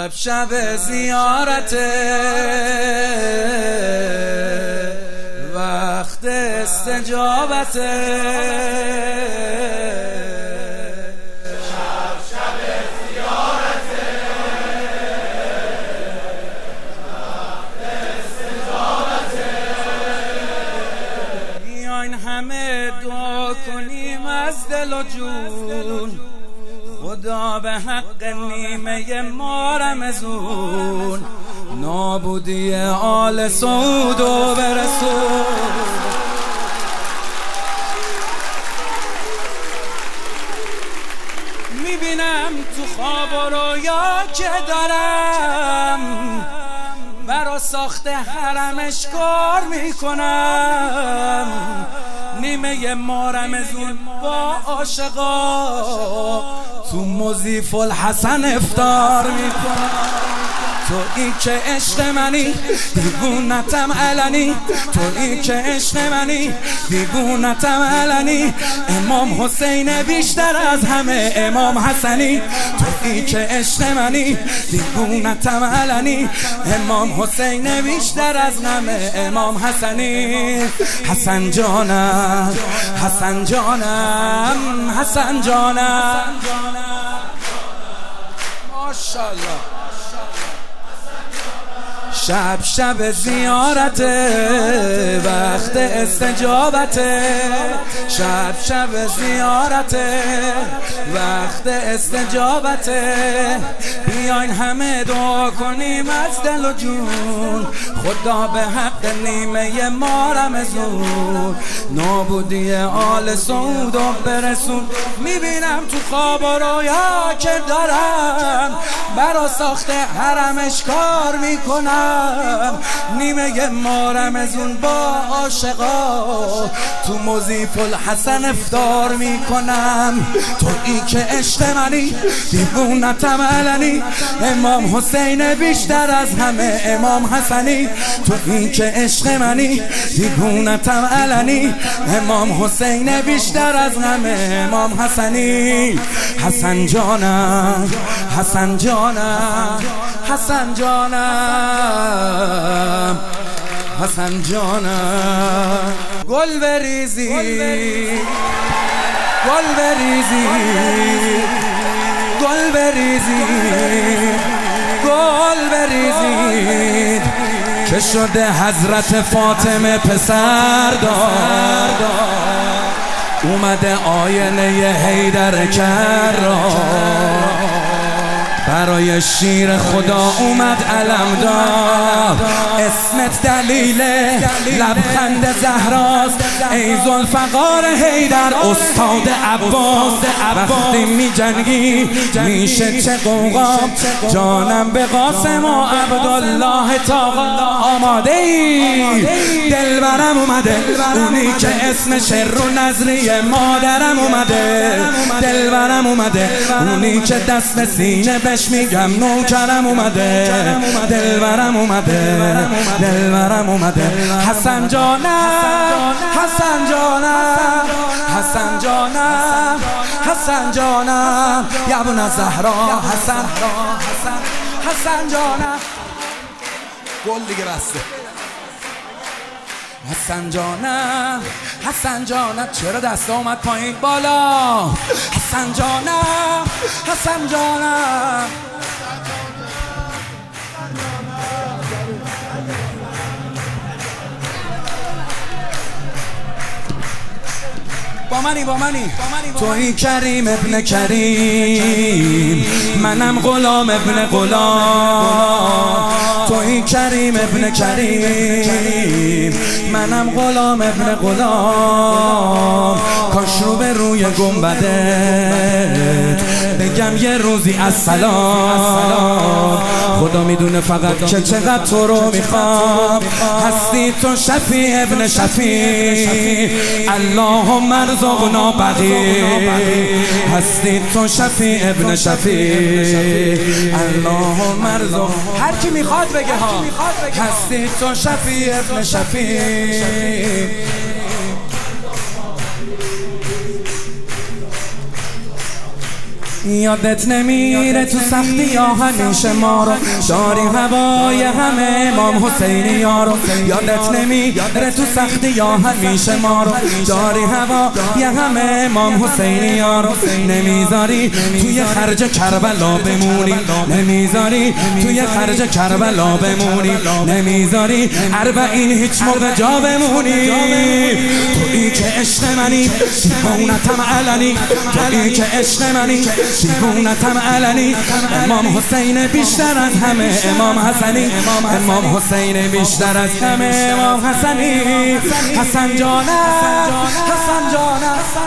شب زیارت وقت استجابت همه دعا کنیم از دل و جون خدا به حق نیمه ما رمضون نابودی آل سعود و برسون. میبینم تو خواب و رویا که دارم برا ساخت حرمش کار میکنم نیمه ما رمضون با عاشقا تو مضیف الحسن افطار میکنم. تویی که عشق منی دیوونتم علنی تویی که عشق منی دیوونتم علنی امام حسین بیشتر از همه امام حسنی تویی که عشق منی دیوونتم علنی امام حسین بیشتر از همه امام حسنی. حسن جانم حسن جانم حسن جانم ماشاءالله. شب زیارت وقت استجابت شب زیارت وقت استجابت بیاین همه دعا کنیم از دل و جون خدا به حق نیمه ما رمضون نابودی آل سعود و برسون. میبینم تو خواب و رویا که دارم برا ساخت حرمش کار میکنم نیمه ما رمضون با عاشقا تو مضیف الحسن افطار میکنم. تویی که عشق منی دیوونتم علنی امام حسین بیشتر از همه امام حسنی تویی که عشق منی دیوونتم علنی امام حسین بیشتر از همه امام حسنی. حسن جانم حسن جانم حسن جانم حسن جانم. گل بریزی گل بریزی گل بریزی گل بریزی که شده حضرت فاطمه پسر دار اومده آینه حیدر کرار برای شیر خدا اومد علم دار اسمت دلیل لبخند زهراست ای ذوالفقار حیدر استاد عباس وقتی می جنگی میشه چه قوقا جانم به قاسم و عبدالله تاقا آماده ای دلبرم اومده اونی که اسمش رو نظری مادرم اومده دلبرم اومده اونی که دست سینه بش میگم نوکرم اومده دلبرم اومده دلبرم اومده. حسن جانم حسن جانم حسن جانم حسن جانم یبون زهرا حسن حسن جانم گل دیگه بسته. حسن جانم حسن جانم چرا دست اومد پایین بالا حسن جانم حسن جانم با منی تویی کریم ابن کریم منم غلام ابن غلام تویی کریم ابن کریم منم غلام ابن غلام کاش رو به روی گنبده بگم یه روزی السلام خدا میدونه فقط که چقدر تو رو میخوام هستی تو شفیع ابن شفیع اللهم ارزقنا بقی هستی تو شفیع ابن شفیع اللهم ارزق هر کی میخواد بگه ها هستی تو شفیع ابن شفیع یادت نمیره تو سختی یا همیشه ما رو داری هوای همه امام حسینی یارو. یادت نمیره تو سختی یا همیشه ما رو داری هوای همه امام حسینی یارو. نمیذاری توی خرج کربلا بمونی، نمیذاری توی خرج کربلا بمونی، نمیذاری اربعین هیچ موقع جا بمونی. تویی که عشق منی دیوونتم علنی، تویی که عشق منی دیوونتم علنی. امام حسین بیشتر از همه امام حسنی، امام حسین بیشتر از همه امام حسنی. حسن جانم، حسن جانم.